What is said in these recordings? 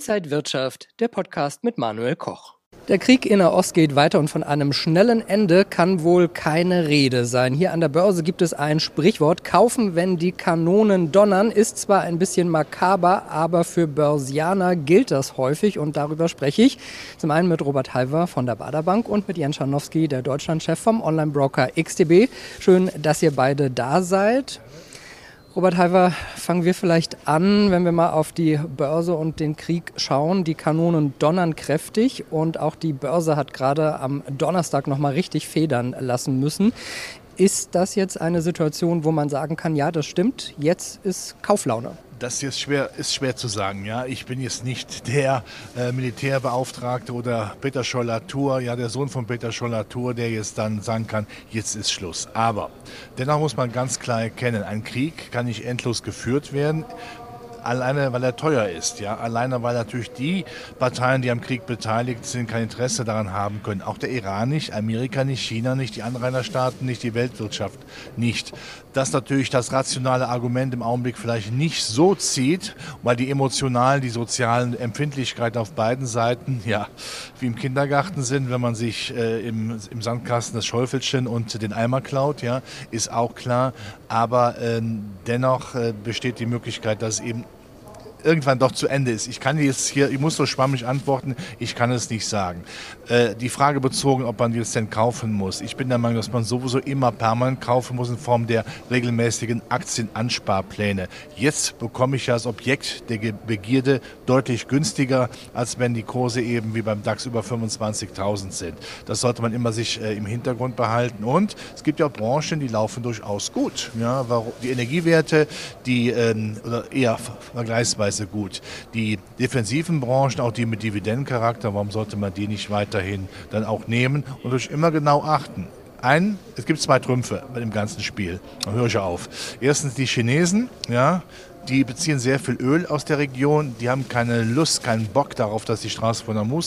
Inside Wirtschaft, der Podcast mit Manuel Koch. Der Krieg in Nahost geht weiter und von einem schnellen Ende kann wohl keine Rede sein. Hier an der Börse gibt es ein Sprichwort: Kaufen, wenn die Kanonen donnern. Ist zwar ein bisschen makaber, aber für Börsianer gilt das häufig und darüber spreche ich. Zum einen mit Robert Halver von der Baader Bank und mit Jens Scharnowski, der Deutschlandchef vom Online-Broker XTB. Schön, dass ihr beide da seid. Robert Halver, fangen wir vielleicht an, wenn wir mal auf die Börse und den Krieg schauen. Die Kanonen donnern kräftig und auch die Börse hat gerade am Donnerstag noch mal richtig federn lassen müssen. Ist das jetzt eine Situation, wo man sagen kann, ja, das stimmt, jetzt ist Kauflaune? Das ist schwer zu sagen. Ja. Ich bin jetzt nicht der Militärbeauftragte oder Peter Scholl-Latour, ja, der Sohn von Peter Scholl-Latour, der jetzt dann sagen kann, jetzt ist Schluss. Aber dennoch muss man ganz klar erkennen, ein Krieg kann nicht endlos geführt werden. Alleine, weil er teuer ist, ja. Alleine, weil natürlich die Parteien, die am Krieg beteiligt sind, kein Interesse daran haben können. Auch der Iran nicht, Amerika nicht, China nicht, die Anrainerstaaten nicht, die Weltwirtschaft nicht. Dass natürlich das rationale Argument im Augenblick vielleicht nicht so zieht, weil die emotionalen, die sozialen Empfindlichkeiten auf beiden Seiten, ja, wie im Kindergarten sind, wenn man sich im Sandkasten das Schäufelchen und den Eimer klaut, ja, ist auch klar. Aber dennoch besteht die Möglichkeit, dass eben irgendwann doch zu Ende ist. Ich muss so schwammig antworten, ich kann es nicht sagen. Die Frage bezogen, ob man jetzt denn kaufen muss. Ich bin der Meinung, dass man sowieso immer permanent kaufen muss in Form der regelmäßigen Aktienansparpläne. Jetzt bekomme ich ja das Objekt der Begierde deutlich günstiger, als wenn die Kurse eben wie beim DAX über 25.000 sind. Das sollte man immer sich im Hintergrund behalten. Und es gibt ja auch Branchen, die laufen durchaus gut. Ja, die Energiewerte, oder eher vergleichsweise gut. Die defensiven Branchen, auch die mit Dividendencharakter, warum sollte man die nicht weiterhin dann auch nehmen und durch immer genau achten? Es gibt zwei Trümpfe bei dem ganzen Spiel. Dann höre ich auf. Erstens die Chinesen, ja, die beziehen sehr viel Öl aus der Region. Die haben keine Lust, keinen Bock darauf, dass die Straße von Hormuz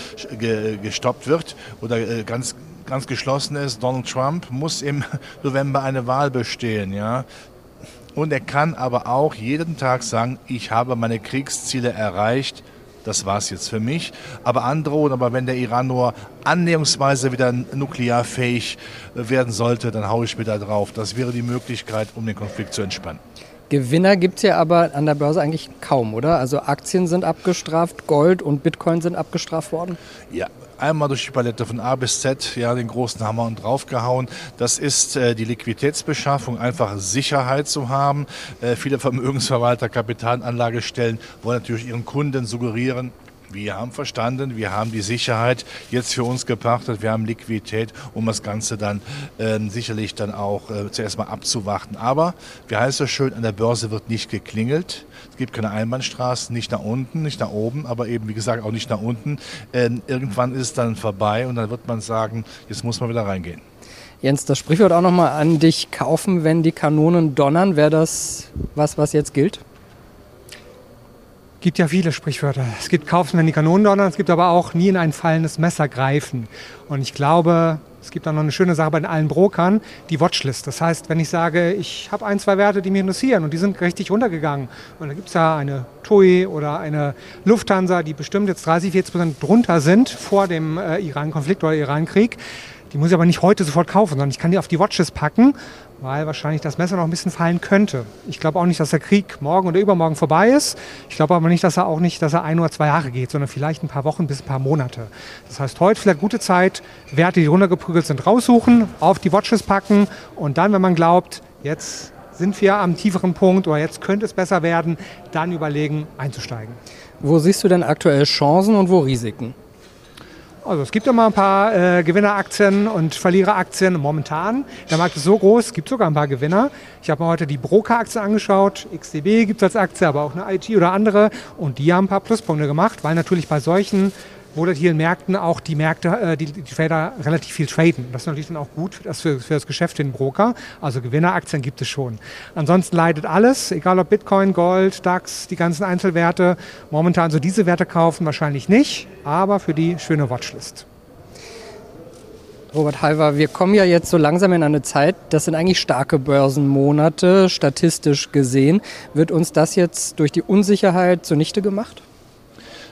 gestoppt wird oder ganz geschlossen ist. Donald Trump muss im November eine Wahl bestehen, ja. Und er kann aber auch jeden Tag sagen, ich habe meine Kriegsziele erreicht, das war's jetzt für mich. Aber androhen, wenn der Iran nur annäherungsweise wieder nuklearfähig werden sollte, dann haue ich wieder drauf. Das wäre die Möglichkeit, um den Konflikt zu entspannen. Gewinner gibt es ja aber an der Börse eigentlich kaum, oder? Also Aktien sind abgestraft, Gold und Bitcoin sind abgestraft worden? Ja. Einmal durch die Palette von A bis Z, ja, den großen Hammer und draufgehauen. Das ist die Liquiditätsbeschaffung, einfach Sicherheit zu haben. Viele Vermögensverwalter, Kapitalanlagestellen wollen natürlich ihren Kunden suggerieren, wir haben verstanden, wir haben die Sicherheit jetzt für uns gepachtet, wir haben Liquidität, um das Ganze dann sicherlich dann auch zuerst mal abzuwarten. Aber, wie heißt es schön, an der Börse wird nicht geklingelt. Es gibt keine Einbahnstraßen, nicht nach unten, nicht nach oben, aber eben, wie gesagt, auch nicht nach unten. Irgendwann ist es dann vorbei und dann wird man sagen, jetzt muss man wieder reingehen. Jens, das Sprichwort auch nochmal an dich: Kaufen, wenn die Kanonen donnern. Wäre das was jetzt gilt? Es gibt ja viele Sprichwörter. Es gibt kaufen, wenn die Kanonen donnern, es gibt aber auch nie in ein fallendes Messer greifen. Und ich glaube, es gibt auch noch eine schöne Sache bei allen Brokern, die Watchlist. Das heißt, wenn ich sage, ich habe 1, 2 Werte, die mich interessieren und die sind richtig runtergegangen und da gibt es ja eine TUI oder eine Lufthansa, die bestimmt jetzt 30-40% drunter sind vor dem Iran-Konflikt oder Iran-Krieg, die muss ich aber nicht heute sofort kaufen, sondern ich kann die auf die Watchlist packen, weil wahrscheinlich das Messer noch ein bisschen fallen könnte. Ich glaube auch nicht, dass der Krieg morgen oder übermorgen vorbei ist. Ich glaube aber nicht, dass er 1 oder 2 Jahre geht, sondern vielleicht ein paar Wochen bis ein paar Monate. Das heißt, heute vielleicht gute Zeit, Werte, die runtergeprügelt sind, raussuchen, auf die Watchlist packen und dann, wenn man glaubt, jetzt sind wir am tieferen Punkt oder jetzt könnte es besser werden, dann überlegen, einzusteigen. Wo siehst du denn aktuell Chancen und wo Risiken? Also es gibt immer ein paar Gewinneraktien und Verliereraktien momentan. Der Markt ist so groß, es gibt sogar ein paar Gewinner. Ich habe mir heute die Broker-Aktien angeschaut. XTB gibt es als Aktie, aber auch eine IT oder andere. Und die haben ein paar Pluspunkte gemacht, weil natürlich bei solchen volatilen Märkten auch die Trader relativ viel traden. Das ist natürlich dann auch gut für das Geschäft für den Broker. Also Gewinneraktien gibt es schon. Ansonsten leidet alles, egal ob Bitcoin, Gold, DAX, die ganzen Einzelwerte. Momentan so diese Werte kaufen wahrscheinlich nicht, aber für die schöne Watchlist. Robert Halver, wir kommen ja jetzt so langsam in eine Zeit, das sind eigentlich starke Börsenmonate, statistisch gesehen. Wird uns das jetzt durch die Unsicherheit zunichte gemacht?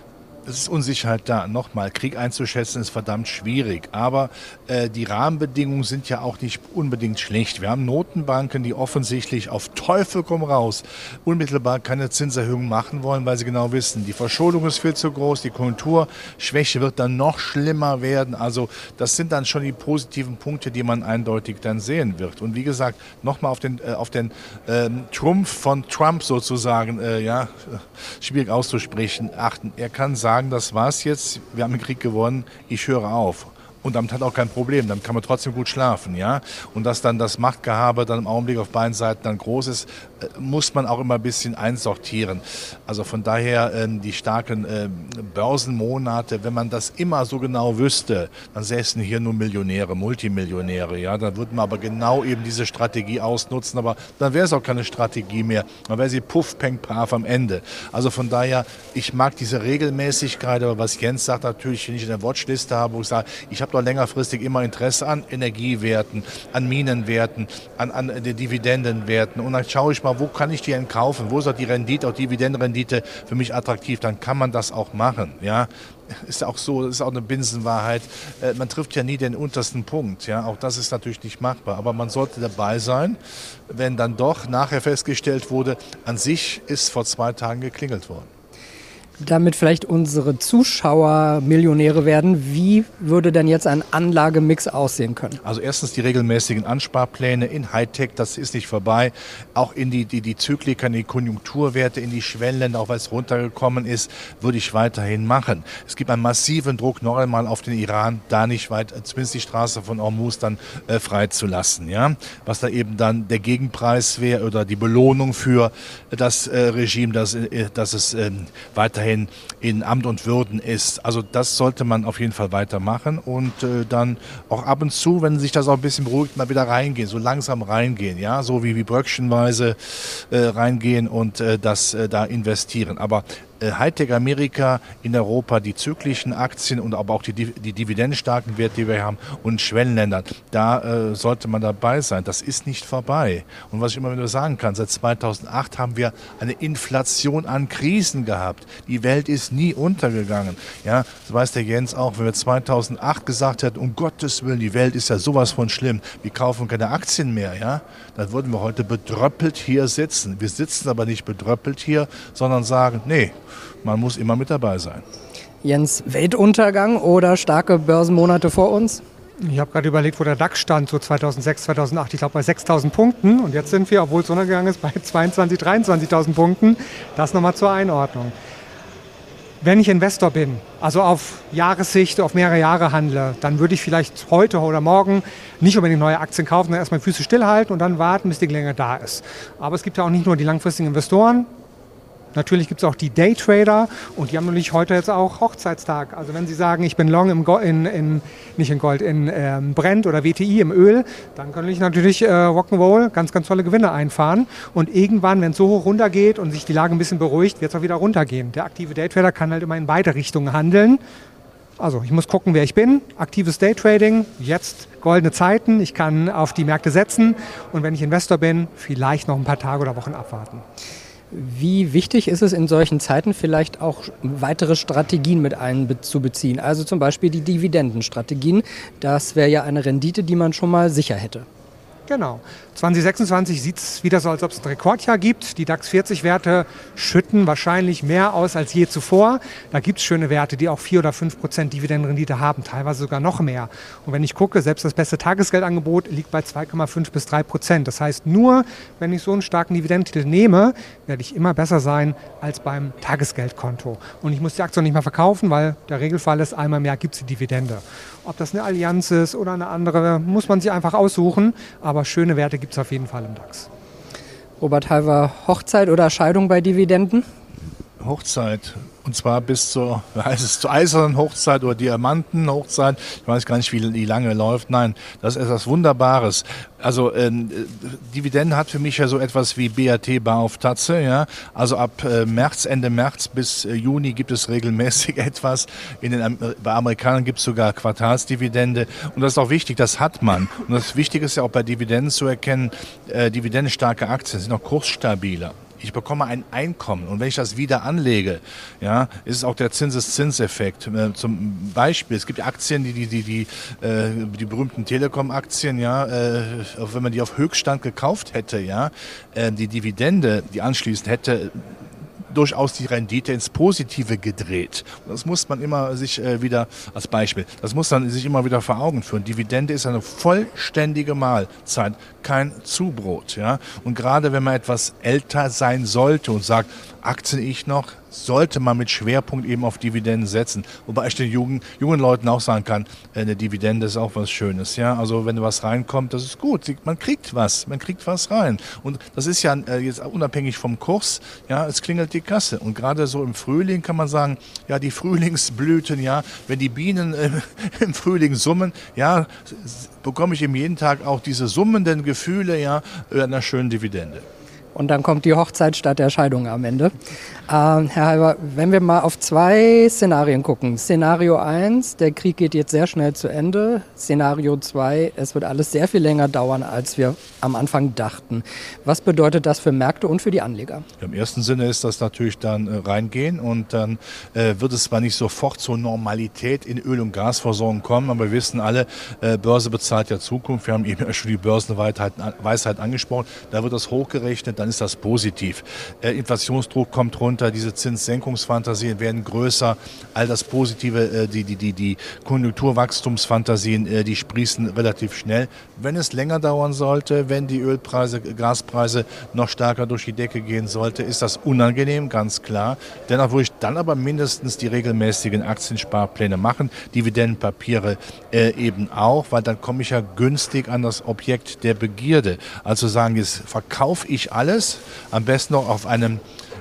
Es ist Unsicherheit da. Nochmal, Krieg einzuschätzen ist verdammt schwierig. Aber die Rahmenbedingungen sind ja auch nicht unbedingt schlecht. Wir haben Notenbanken, die offensichtlich auf Teufel komm raus unmittelbar keine Zinserhöhung machen wollen, weil sie genau wissen, die Verschuldung ist viel zu groß, die Konjunkturschwäche wird dann noch schlimmer werden. Also das sind dann schon die positiven Punkte, die man eindeutig dann sehen wird. Und wie gesagt, nochmal auf den Trumpf von Trump sozusagen, schwierig auszusprechen, achten. Er kann sagen, das war's jetzt, wir haben den Krieg gewonnen, ich höre auf. Und damit hat auch kein Problem, dann kann man trotzdem gut schlafen, ja. Und dass dann das Machtgehabe dann im Augenblick auf beiden Seiten dann groß ist, muss man auch immer ein bisschen einsortieren. Also von daher die starken Börsenmonate, wenn man das immer so genau wüsste, dann säßen hier nur Millionäre, Multimillionäre, ja. Dann würde man aber genau eben diese Strategie ausnutzen, aber dann wäre es auch keine Strategie mehr. Dann wäre sie puff, peng, paf am Ende. Also von daher, ich mag diese Regelmäßigkeit, aber was Jens sagt natürlich, wenn ich eine Watchliste habe, wo ich sage, ich habe doch längerfristig immer Interesse an Energiewerten, an Minenwerten, an den Dividendenwerten. Und dann schaue ich mal, wo kann ich die denn kaufen? Wo ist auch die Rendite, auch Dividendenrendite für mich attraktiv? Dann kann man das auch machen. Ja, ist auch so, das ist auch eine Binsenwahrheit. Man trifft ja nie den untersten Punkt. Ja, auch das ist natürlich nicht machbar. Aber man sollte dabei sein, wenn dann doch nachher festgestellt wurde, an sich ist vor 2 Tagen geklingelt worden. Damit vielleicht unsere Zuschauer Millionäre werden, wie würde denn jetzt ein Anlagemix aussehen können? Also erstens die regelmäßigen Ansparpläne in Hightech, das ist nicht vorbei. Auch in die Zyklika, in die Konjunkturwerte, in die Schwellenländer, auch weil es runtergekommen ist, würde ich weiterhin machen. Es gibt einen massiven Druck noch einmal auf den Iran, da nicht weit, zumindest die Straße von Hormuz dann freizulassen. Ja? Was da eben dann der Gegenpreis wäre oder die Belohnung für das Regime, dass es weiterhin in Amt und Würden ist. Also das sollte man auf jeden Fall weitermachen und dann auch ab und zu, wenn sich das auch ein bisschen beruhigt, mal wieder reingehen, so langsam reingehen, ja, so wie bröckchenweise reingehen und das da investieren. Aber Hightech Amerika, in Europa die zyklischen Aktien und aber auch die dividendenstarken Werte, die wir haben und Schwellenländern, da sollte man dabei sein. Das ist nicht vorbei. Und was ich immer wieder sagen kann, seit 2008 haben wir eine Inflation an Krisen gehabt. Die Welt ist nie untergegangen. Ja, das weiß der Jens auch, wenn wir 2008 gesagt hätten, um Gottes Willen, die Welt ist ja sowas von schlimm, wir kaufen keine Aktien mehr, ja, dann würden wir heute bedröppelt hier sitzen. Wir sitzen aber nicht bedröppelt hier, sondern sagen, nee, man muss immer mit dabei sein. Jens, Weltuntergang oder starke Börsenmonate vor uns? Ich habe gerade überlegt, wo der DAX stand, so 2006, 2008, ich glaube bei 6.000 Punkten. Und jetzt sind wir, obwohl es runtergegangen ist, bei 22.000, 23.000 Punkten. Das nochmal zur Einordnung. Wenn ich Investor bin, also auf Jahressicht, auf mehrere Jahre handle, dann würde ich vielleicht heute oder morgen nicht unbedingt neue Aktien kaufen, dann erstmal die Füße stillhalten und dann warten, bis die Länge da ist. Aber es gibt ja auch nicht nur die langfristigen Investoren. Natürlich gibt es auch die Daytrader und die haben natürlich heute jetzt auch Hochzeitstag. Also wenn Sie sagen, ich bin long in Brent oder WTI im Öl, dann kann ich natürlich Rock'n'Roll ganz, ganz tolle Gewinne einfahren. Und irgendwann, wenn es so hoch runtergeht und sich die Lage ein bisschen beruhigt, wird es auch wieder runtergehen. Der aktive Daytrader kann halt immer in beide Richtungen handeln. Also ich muss gucken, wer ich bin. Aktives Daytrading, jetzt goldene Zeiten. Ich kann auf die Märkte setzen und wenn ich Investor bin, vielleicht noch ein paar Tage oder Wochen abwarten. Wie wichtig ist es in solchen Zeiten vielleicht auch weitere Strategien mit einzubeziehen? Also zum Beispiel die Dividendenstrategien. Das wäre ja eine Rendite, die man schon mal sicher hätte. Genau. 2026 sieht es wieder so, als ob es ein Rekordjahr gibt. Die DAX 40-Werte schütten wahrscheinlich mehr aus als je zuvor. Da gibt es schöne Werte, die auch 4 oder 5% Dividendenrendite haben, teilweise sogar noch mehr. Und wenn ich gucke, selbst das beste Tagesgeldangebot liegt bei 2,5 bis 3%. Das heißt, nur wenn ich so einen starken Dividendentitel nehme, werde ich immer besser sein als beim Tagesgeldkonto. Und ich muss die Aktie nicht mehr verkaufen, weil der Regelfall ist, einmal im Jahr gibt es die Dividende. Ob das eine Allianz ist oder eine andere, muss man sich einfach aussuchen. Aber schöne Werte gibt es auf jeden Fall im DAX. Robert Halver, Hochzeit oder Scheidung bei Dividenden? Hochzeit. Und zwar bis zur eisernen Hochzeit oder Diamantenhochzeit. Ich weiß gar nicht, wie lange läuft. Nein, das ist etwas Wunderbares. Also Dividende hat für mich ja so etwas wie BAT Bar auf Tatze. Ja? Also ab Ende März bis Juni gibt es regelmäßig etwas. Bei Amerikanern gibt es sogar Quartalsdividende. Und das ist auch wichtig, das hat man. Und das Wichtige ist ja auch bei Dividenden zu erkennen, dividendenstarke Aktien sind auch kursstabiler. Ich bekomme ein Einkommen und wenn ich das wieder anlege, ja, ist es auch der Zinseszinseffekt. Zum Beispiel, es gibt Aktien, die berühmten Telekom-Aktien, ja, wenn man die auf Höchststand gekauft hätte, ja, die Dividende, die anschließend hätte durchaus die Rendite ins Positive gedreht. Und das muss man immer sich wieder als Beispiel, das muss man sich immer wieder vor Augen führen. Dividende ist eine vollständige Mahlzeit, kein Zubrot. Ja? Und gerade wenn man etwas älter sein sollte und sagt, Aktien ich noch, sollte man mit Schwerpunkt eben auf Dividenden setzen. Wobei ich den jungen Leuten auch sagen kann, eine Dividende ist auch was Schönes. Ja? Also wenn was reinkommt, das ist gut. Man kriegt was rein. Und das ist ja jetzt unabhängig vom Kurs, ja, es klingelt die Kasse. Und gerade so im Frühling kann man sagen, ja, die Frühlingsblüten, ja, wenn die Bienen im Frühling summen, ja, bekomme ich eben jeden Tag auch diese summenden Gefühle, ja, einer schönen Dividende. Und dann kommt die Hochzeit statt der Scheidung am Ende. Herr Halber, wenn wir mal auf 2 Szenarien gucken. Szenario 1, der Krieg geht jetzt sehr schnell zu Ende. Szenario 2, es wird alles sehr viel länger dauern, als wir am Anfang dachten. Was bedeutet das für Märkte und für die Anleger? Im ersten Sinne ist das natürlich dann reingehen und dann wird es zwar nicht sofort zur Normalität in Öl- und Gasversorgung kommen, aber wir wissen alle, Börse bezahlt ja Zukunft. Wir haben eben schon die Börsenweisheit angesprochen. Da wird das hochgerechnet, dann ist das positiv. Inflationsdruck kommt runter, diese Zinssenkungsfantasien werden größer, all das Positive, die Konjunkturwachstumsfantasien, die sprießen relativ schnell. Wenn es länger dauern sollte, wenn die Ölpreise, Gaspreise noch stärker durch die Decke gehen sollte, ist das unangenehm, ganz klar. Dennoch würde ich dann aber mindestens die regelmäßigen Aktiensparpläne machen, Dividendenpapiere eben auch, weil dann komme ich ja günstig an das Objekt der Begierde. Also sagen, jetzt verkaufe ich alles, am besten noch auf einem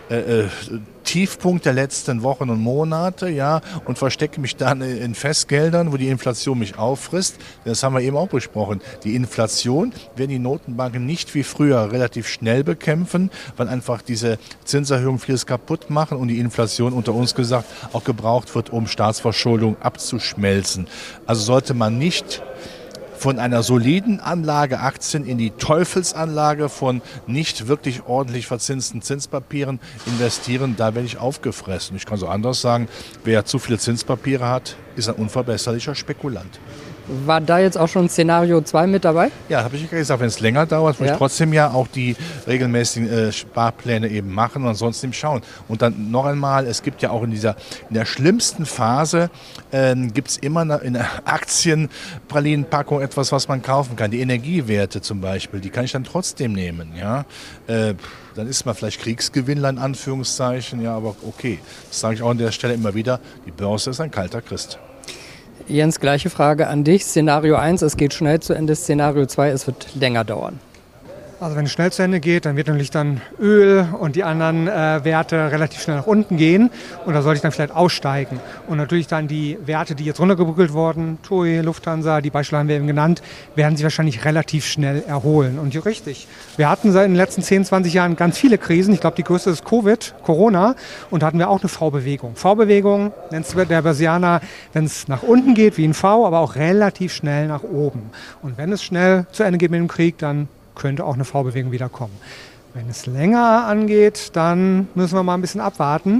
Tiefpunkt der letzten Wochen und Monate, ja, und verstecke mich dann in Festgeldern, wo die Inflation mich auffrisst. Das haben wir eben auch besprochen. Die Inflation werden die Notenbanken nicht wie früher relativ schnell bekämpfen, weil einfach diese Zinserhöhungen vieles kaputt machen und die Inflation unter uns gesagt auch gebraucht wird, um Staatsverschuldung abzuschmelzen. Also sollte man nicht von einer soliden Anlage Aktien in die Teufelsanlage von nicht wirklich ordentlich verzinsten Zinspapieren investieren, da werde ich aufgefressen. Ich kann so anders sagen, wer zu viele Zinspapiere hat, ist ein unverbesserlicher Spekulant. War da jetzt auch schon Szenario 2 mit dabei? Ja, habe ich ja gesagt, wenn es länger dauert, muss ich trotzdem ja auch die regelmäßigen Sparpläne eben machen und ansonsten eben schauen. Und dann noch einmal, es gibt ja auch in der schlimmsten Phase, gibt es immer in der Aktienpralinenpackung etwas, was man kaufen kann. Die Energiewerte zum Beispiel, die kann ich dann trotzdem nehmen. Ja? Dann ist man vielleicht Kriegsgewinnler in Anführungszeichen, ja, aber okay. Das sage ich auch an der Stelle immer wieder, die Börse ist ein kalter Christ. Jens, gleiche Frage an dich. Szenario 1, es geht schnell zu Ende. Szenario 2, es wird länger dauern. Also wenn es schnell zu Ende geht, dann wird natürlich dann Öl und die anderen Werte relativ schnell nach unten gehen und da sollte ich dann vielleicht aussteigen. Und natürlich dann die Werte, die jetzt runtergebrückelt wurden, TUI, Lufthansa, die Beispiele haben wir eben genannt, werden sich wahrscheinlich relativ schnell erholen. Und richtig, wir hatten seit den letzten 10, 20 Jahren ganz viele Krisen. Ich glaube, die größte ist Corona und da hatten wir auch eine V-Bewegung. V-Bewegung nennt es der Börsianer, wenn es nach unten geht wie ein V, aber auch relativ schnell nach oben. Und wenn es schnell zu Ende geht mit dem Krieg, dann könnte auch eine V-Bewegung wieder kommen. Wenn es länger angeht, dann müssen wir mal ein bisschen abwarten.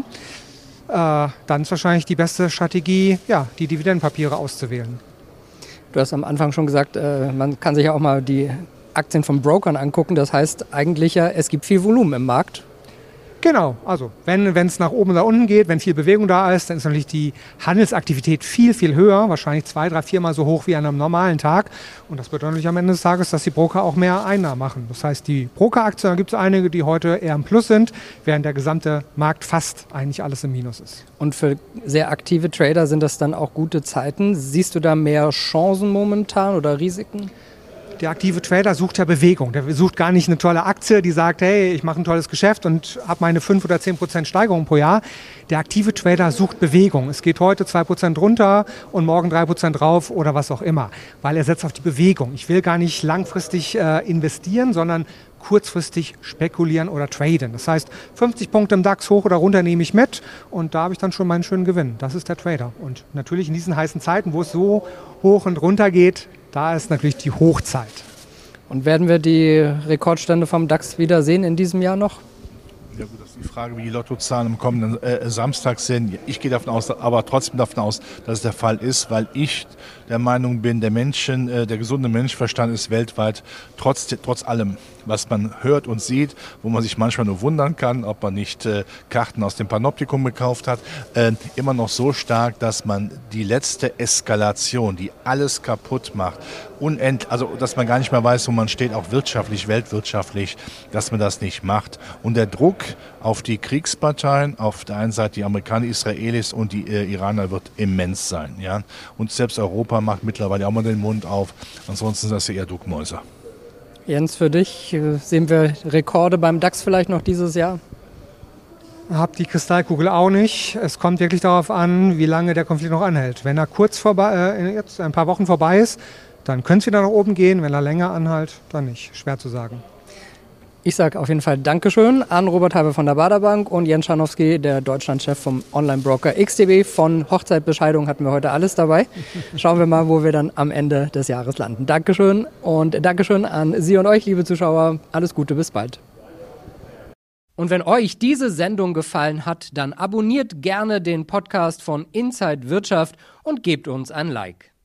Dann ist wahrscheinlich die beste Strategie, ja, die Dividendenpapiere auszuwählen. Du hast am Anfang schon gesagt, man kann sich ja auch mal die Aktien von Brokern angucken. Das heißt eigentlich ja, es gibt viel Volumen im Markt. Genau, also wenn es nach oben oder unten geht, wenn viel Bewegung da ist, dann ist natürlich die Handelsaktivität viel, viel höher, wahrscheinlich 2, 3, 4 Mal so hoch wie an einem normalen Tag. Und das bedeutet natürlich am Ende des Tages, dass die Broker auch mehr Einnahmen machen. Das heißt, die Brokeraktien, da gibt es einige, die heute eher im Plus sind, während der gesamte Markt fast eigentlich alles im Minus ist. Und für sehr aktive Trader sind das dann auch gute Zeiten. Siehst du da mehr Chancen momentan oder Risiken? Der aktive Trader sucht ja Bewegung. Der sucht gar nicht eine tolle Aktie, die sagt, hey, ich mache ein tolles Geschäft und habe meine 5 oder 10% Steigerung pro Jahr. Der aktive Trader sucht Bewegung. Es geht heute 2% runter und morgen 3% drauf oder was auch immer, weil er setzt auf die Bewegung. Ich will gar nicht langfristig investieren, sondern kurzfristig spekulieren oder traden. Das heißt, 50 Punkte im DAX hoch oder runter nehme ich mit und da habe ich dann schon meinen schönen Gewinn. Das ist der Trader. Und natürlich in diesen heißen Zeiten, wo es so hoch und runter geht, da ist natürlich die Hochzeit. Und werden wir die Rekordstände vom DAX wieder sehen in diesem Jahr noch? Ja gut, das ist die Frage, wie die Lottozahlen am kommenden Samstag sind. Ich gehe davon aus, aber trotzdem davon aus, dass es der Fall ist, weil ich der Meinung bin, der gesunde Menschenverstand ist weltweit trotz allem, was man hört und sieht, wo man sich manchmal nur wundern kann, ob man nicht Karten aus dem Panoptikum gekauft hat, immer noch so stark, dass man die letzte Eskalation, die alles kaputt macht, also dass man gar nicht mehr weiß, wo man steht, auch wirtschaftlich, weltwirtschaftlich, dass man das nicht macht. Und der Druck auf die Kriegsparteien, auf der einen Seite die Amerikaner, Israelis und die Iraner wird immens sein. Ja? Und selbst Europa macht mittlerweile auch mal den Mund auf. Ansonsten sind das ja eher Duckmäuser. Jens, für dich sehen wir Rekorde beim DAX vielleicht noch dieses Jahr? Hab die Kristallkugel auch nicht. Es kommt wirklich darauf an, wie lange der Konflikt noch anhält. Wenn er jetzt ein paar Wochen vorbei ist, dann könnte es wieder nach oben gehen. Wenn er länger anhält, dann nicht. Schwer zu sagen. Ich sage auf jeden Fall Dankeschön an Robert Halbe von der Baader Bank und Jens Scharnowski, der Deutschlandchef vom Online-Broker XTB. Von Hochzeitbescheidung hatten wir heute alles dabei. Schauen wir mal, wo wir dann am Ende des Jahres landen. Dankeschön und Dankeschön an Sie und euch, liebe Zuschauer. Alles Gute, bis bald. Und wenn euch diese Sendung gefallen hat, dann abonniert gerne den Podcast von Inside Wirtschaft und gebt uns ein Like.